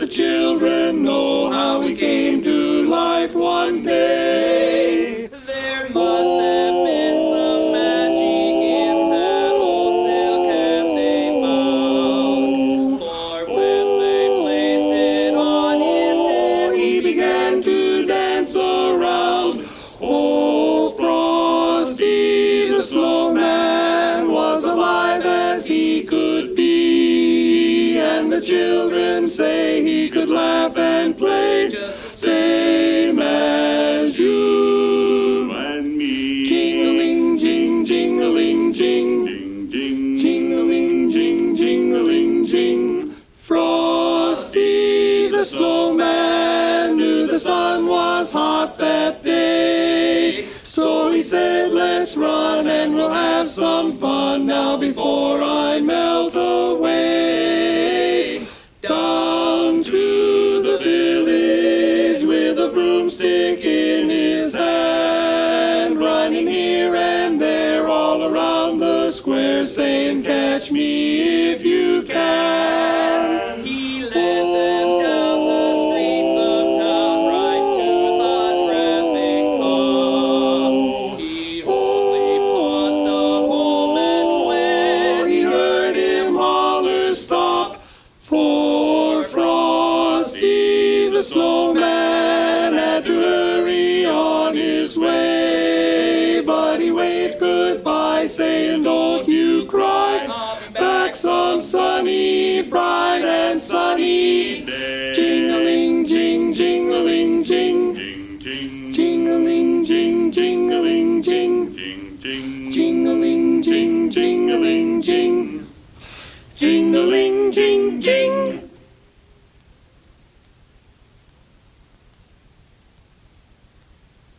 the children know how he came to life one day. There must have been some magic in that old silk hat they found, for when they placed it on his head, He began to dance around. Oh, Frosty the Snowman was alive as he could be, and the children say he could laugh and play just the same as you and me. Jing-a-ling, jing, jing-a-ling, jing, ding, ding, jing-a-ling, jing, jing-a-ling, jing. Frosty the Snowman knew the sun was hot that day, so he said, let's run and we'll have some fun now before I melt away. Down to the village with a broomstick in his hand, running here and there all around the square, saying, catch me if you can. he led them down the streets of town right to the traffic cop. He only paused a moment when He heard him holler, stop, for Frosty the Snowman had to hurry on his way. But he waved goodbye, saying,